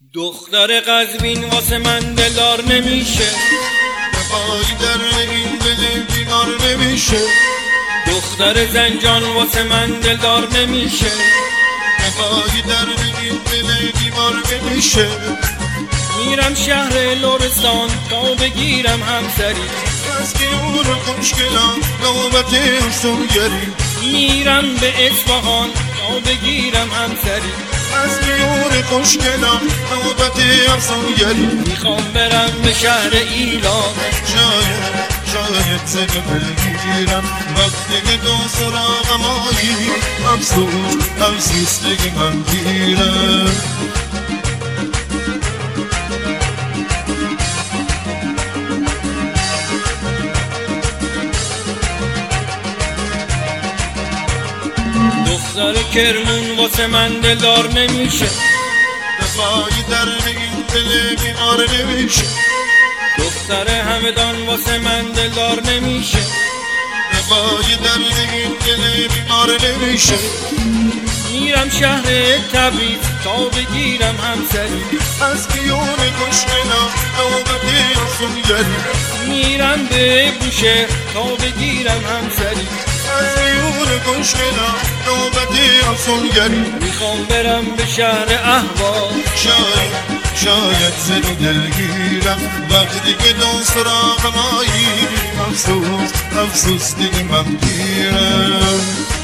دختر قزوین واسه من دلدار نمیشه، وفایی در این دل بیمار نمیشه. دختر زنجان واسه من دلدار نمیشه، وفایی در این دل بیمار نمیشه. میرم شهر لرستان تا بگیرم همسری، از که اون خوشگلان نوبت افسونگری. میرم به اصفهان تا بگیرم همسری، از میون خوشگلان نوبت افسونگری. میخوام برم به شهر ایلام، شاید سر بگیرم وقتی که تو سراغم آیی. افسوس دیگه من گیرم. دختر کرمون واسه من دلدار نمیشه، وفایی در این دل بیمار نمیشه. دختر همدان واسه من دلدار نمیشه، وفایی در این دل بیمار نمیشه. میرم شهر تبریز تا بگیرم همسری، از میون خوشگلان نوبت افسونگری. میرم به بوشهر تا بگیرم همسری، از میون خوشگلان نوبت افسونگری. میخوام برم به شهر اهواز، شاید زد دلگیرم وقتی که دو سراغم آیی. افسوس دیگه من گیرم.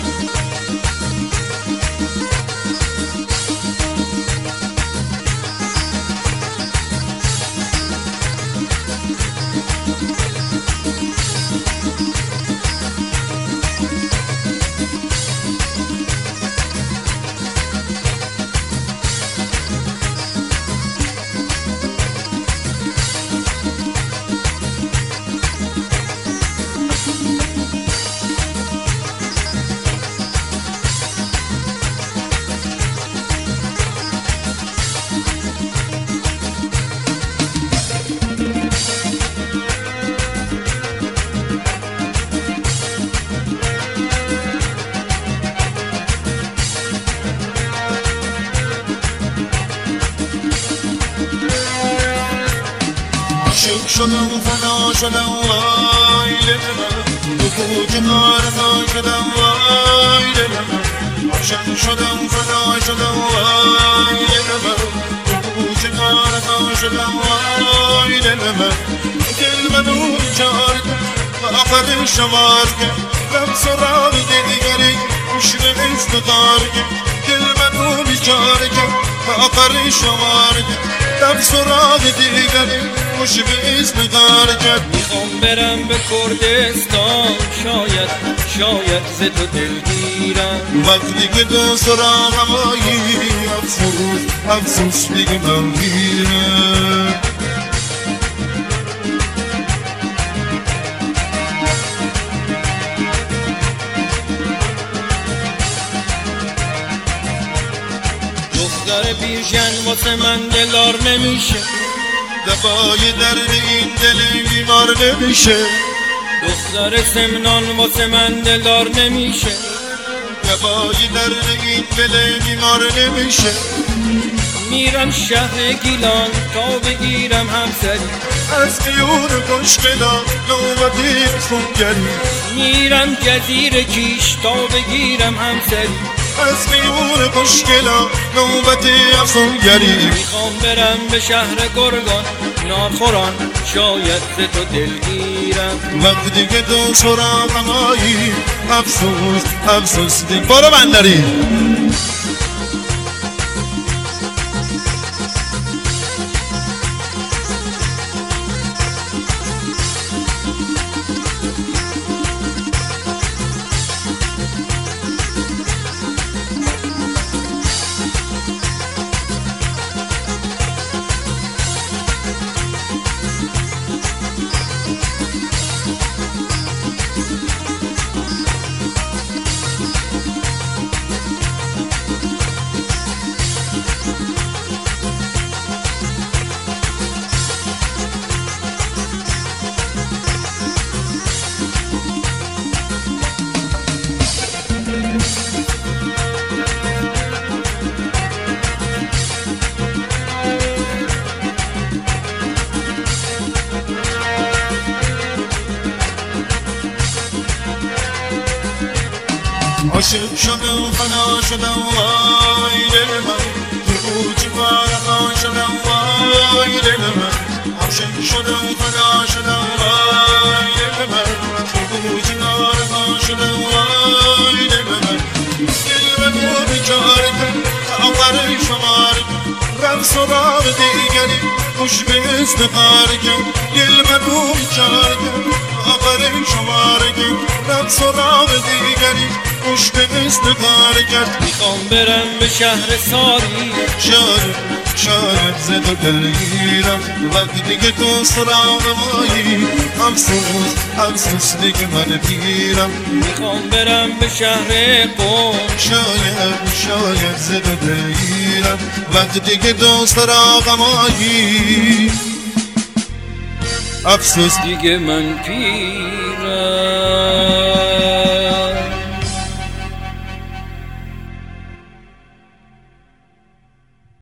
عاشق شدم فنا شدم وای دلم، تو کوچه نارسا شدم وای دلم. عاشق شدم فنا شدم وای دلم، تو کوچه نارسا شدم وای دلم. دل منو بیچاره و آخر شمار کرد، رم سراغ دیگری مشکل استدار کرد. دل منو بیچاره کرد و آخر شمار کرد، رم سراغ دیگری مشکل استدار کرد. میخوام برم به کردستان، شاید ز تو دلگیرم وقتی که دو سراغم آیی. افسوس دیگه من گیرم. دختر بیژن واسه من دلدار نمیشه، دفای درد این دل بیمار نمیشه. دختر سمنان واسه من دلدار نمیشه، دفای درد این دل بیمار نمیشه. میرم شهر گیلان تا بگیرم همسری، از میون خوشگلان نوبت افسونگری. میرم جزیره کیش تا بگیرم همسری، از میون خوشگلان نوبت افسونگری. میخوام برم به شهر گرگان ناخوران، شاید ز تو دلگیرم وقتی که تو سراغم آیی. افسوس دیگه برو بندری. عاشق شدم فنا شدم وای دل من تو جوارم شدم وای دل من عاشق شدم فنا شدم وای دل من تو جوارم شدم وای دل من دل من بیچار کن آخر شمار رفت سراغ دیگری خوش به استخار کن دل من بیچار کن آخر شمار کن رفت سراغ دیگری خوش به استخار کن میخوام برم به شهر ساری شاید زد و دلگیرم وقتی که تو سراغ مایی افسوس دیگه من پیرم میخوام برم به شهر قم شاید زد و دلگیرم وقتی که تو سراغ مایی افسوس دیگه من پیرم